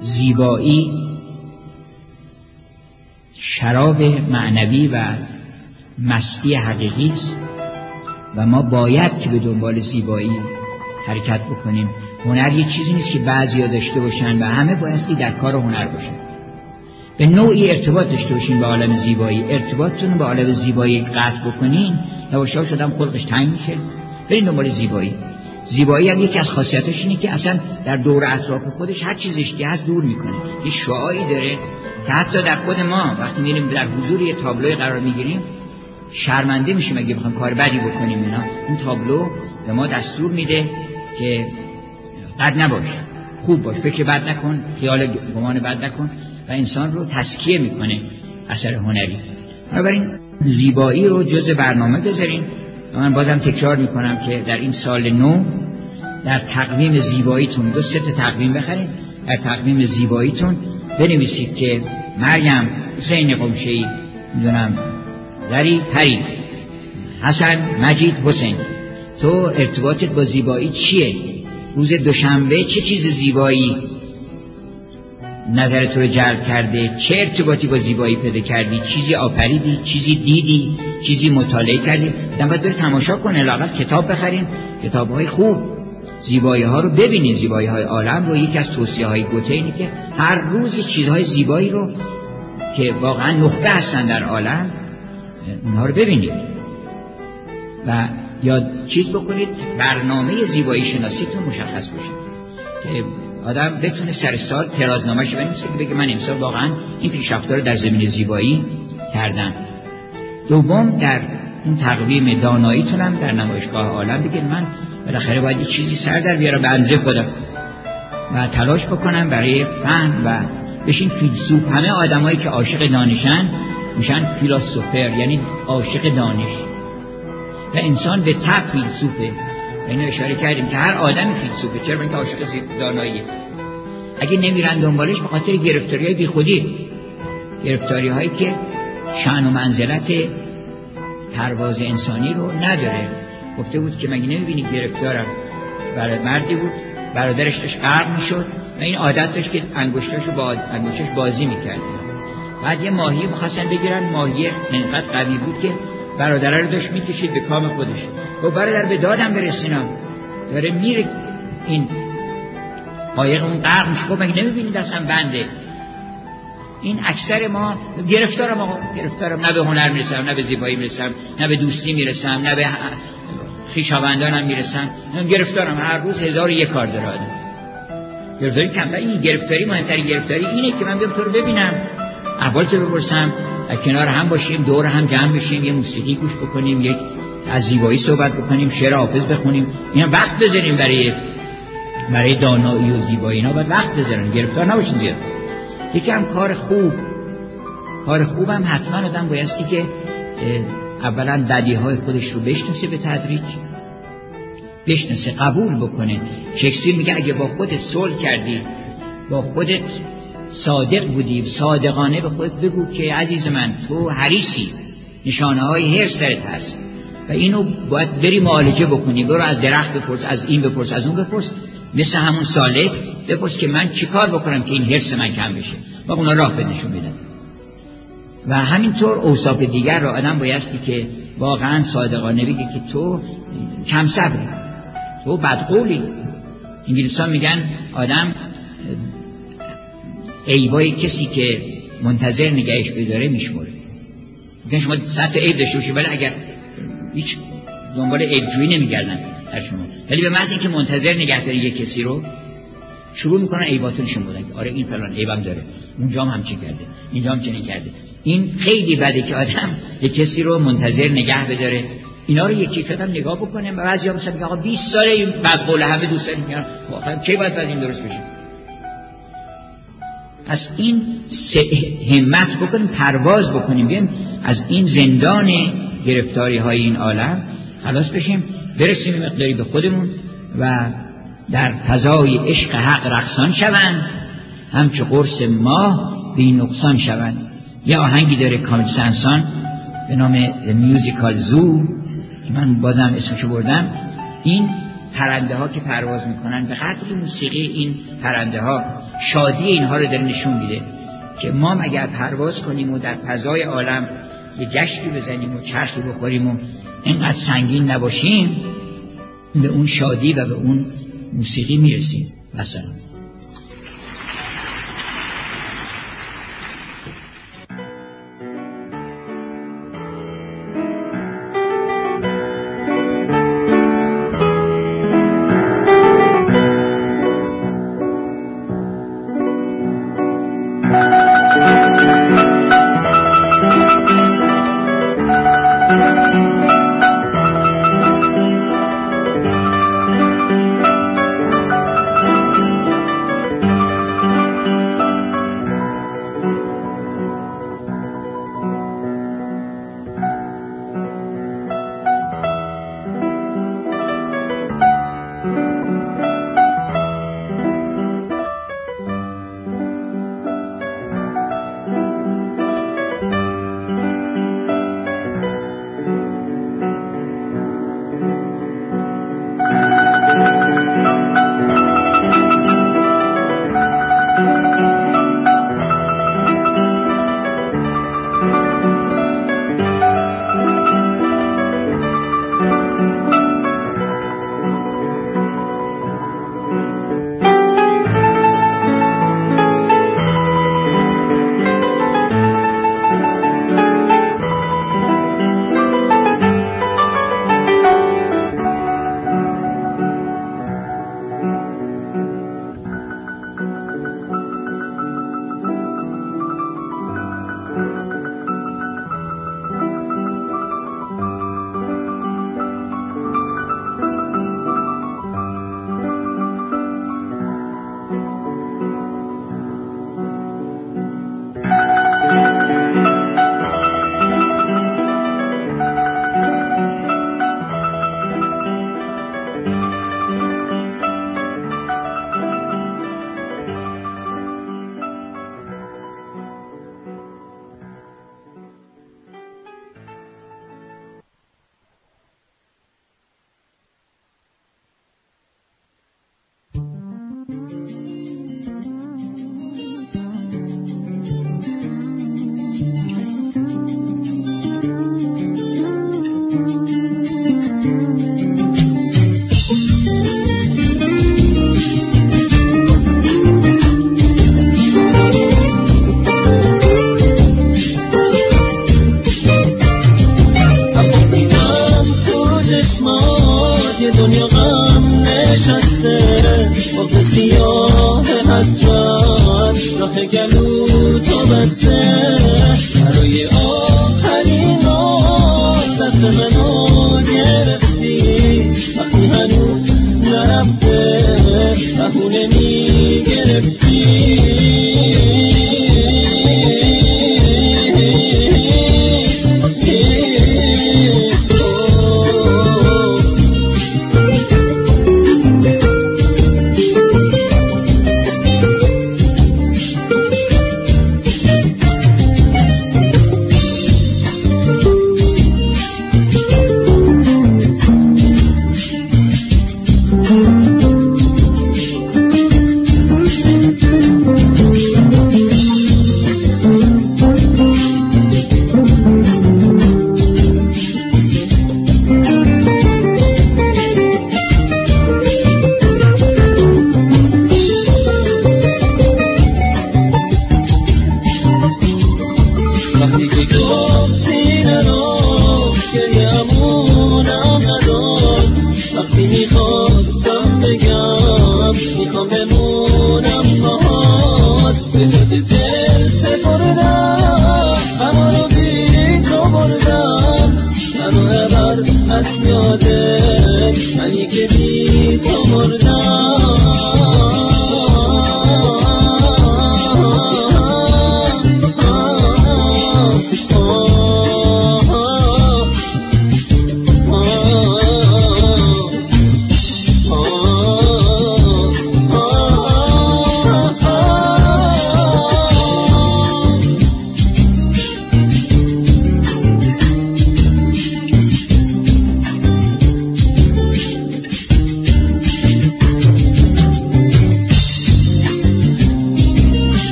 زیبایی شراب معنوی و مستی حقیقی است و ما باید که به دنبال زیبایی حرکت بکنیم. هنر یه چیزی نیست که بعضیا داشته باشن و همه بایستی در کار هنر باشن. به نوعی ارتباط داشته باشین با عالم زیبایی. ارتباطتون با عالم زیبایی قطع بکنین، یواشاش آدم خلقش تنگ میشه. برین دنبال زیبایی. زیبایی هم یکی از خاصیتاش اینه که اصلا در دور اطراف خودش هر چیز زشتی هست دور میکنه. یه شعاعی داره که حتی در خود ما وقتی میریم در حضور یه تابلوی قرار میگیریم شرمنده میشیم اگه بخوایم کار بدی بکنیم. اینا اون تابلو به ما دستور میده که بد نباش، خوب باش، فکر بد نکن، خیال گمان بد نکن و انسان رو تزکیه میکنه اثر هنری. بنابراین زیبایی رو جزء برنامه بذارین. من بازم تکرار میکنم که در این سال نو در تقویم زیباییتون 2 ست تقویم بخرید. در تقویم زیباییتون بنویسید که مریم، حسین قمشه‌ای، میدونم زری، پری، حسن، مجید، حسین، تو ارتباطت با زیبایی چیه؟ روز دوشنبه چه چیز زیبایی نظرت رو جلب کرده؟ چه ارتباطی با زیبایی پیدا کردی؟ چیزی آفریدی؟ چیزی دیدی؟ چیزی مطالعه کردی؟ آدم باید بره تماشا کنه، لااقل کتاب بخرین، کتاب‌های خوب، زیبایی ها رو ببینین، زیبایی های عالم رو. یکی از توصیه های گوته اینه که هر روز چیزهای زیبایی رو که واقعا نخبه هستن در عالم اونها رو ببینید و یا چیز بکنید، برنامه زیبایی شناسیتون مشخص باشه که آدم بتونه سر سال ترازنامه‌اش بنویسه که بگه من امسال واقعا این پیشرفت‌ها رو در زمینه زیبایی کردم. دوم، در اون تقویم داناییتونم در نمایشگاه عالم بگید من بالاخره باید یه چیزی سر در بیارم به اندازه خودم و تلاش بکنم برای فهم و بشین فیلسوف. همه آدمایی که عاشق دانشن میشن فیلسوفر، یعنی عاشق دانش، و انسان به طبع فیلسوفه. اینو اشاره کردیم که هر آدمی فیلسوفه. چرا؟ اینکه عاشق داناییه. اگه نمیرن دنبالش به خاطر گرفتاری‌های بیخودی، گرفتاری‌هایی که شأن و منزلت پرواز انسانی رو نداره. گفته بود که مگه نمیبینی گرفتارم برای مردی بود برادرش داشت غرق میشد و این عادت داشت که انگشتاشو با انگشتش بازی میکرد. بعد یه ماهی می‌خواستن بگیرن، ماهی انقدر قوی بود که برادر رو داشت میکشید به کام خودش. گفت برادر به دادم برسینا، داره میره این قایق اون غرق میشه. گفت مگه نمیبینی دستم بنده؟ این اکثر ما گرفتارم، آقا گرفتارم، نه به هنر میرسم، نه به زیبایی میرسم، نه به دوستی میرسم، نه به خویشاوندانم میرسم، من گرفتارم. هر روز 1001 کار داره آدم. گرفتاری کمتر. این گرفتاری مهمترین گرفتاری اینه که من بیام تو رو ببینم، احوالت رو بپرسم، در کنار هم باشیم، دور هم جمع بشیم، یه موسیقی گوش بکنیم، یک از زیبایی صحبت بکنیم، شعر حافظ بخونیم. اینا وقت بذاریم برای دانایی و زیبایی. اینا باید وقت بذاریم، گرفتار نباشین زیاد. یکی هم کار خوبم حتما آدم بایستی که اولا بدیهای خودش رو بشناسه، به تدریج بشناسه، قبول بکنه. شکسپیر میگه اگه با خودت صلح کردی، با خودت صادق بودی، صادقانه به خودت بگو که عزیز من تو حریصی، نشانه های حرص سرت هست و اینو باید بری معالجه بکنی. برو از درخت بپرس، از این بپرس، از اون بپرس، مثل همون سالک بپرس که من چی کار بکنم که این حرص من کم بشه و اونا راه بدنشون میدن. و همینطور اوصاف دیگر رو آدم بایستی که واقعا صادقانه بگه که تو کم صبری، تو بدقولی. انگلیسان میگن آدم عیبای کسی که منتظر نگهش بداره میشموره. میگن شما 100 تا عیب داشته باشی ولی اگر هیچ دنبال عیبجویی نمیگردن در شما، ولی به محض اینکه منتظر نگهداری یک کسی رو شروع میکنن عیباتو نشون بدن که آره این فلان عیبم داره، اونجا هم چه کرده، اینجا هم چه نکرده. این خیلی بده که آدم یک کسی رو منتظر نگه بداره. اینا رو یکی یکی آدم نگاه بکنه. بعضیا مثلا میگن آقا 20 ساله این بدقوله همه دوست دارن، میگن واقعا کی باید از این درست بشه. از این همت بکنیم، پرواز بکنیم، بیایم از این زندان گرفتاری های این عالم خلاص بشیم، برسیم مقداری به خودمون و در فضای عشق حق رقصان شوند، همچو قرص ماه بی نقصان شوند. یه آهنگی داره کامل سنسان به نام میوزیکال زو که من بازم اسمشو بردم. این پرنده ها که پرواز میکنن به قدر موسیقی این پرنده ها شادی اینها رو داره نشون میده که ما اگر پرواز کنیم و در فضای عالم یه گشتی بزنیم و چرخی بخوریم و اینقدر سنگین نباشیم، به اون شادی و به اون موسیقی میرسیم. مثلا بهونه میگرفتی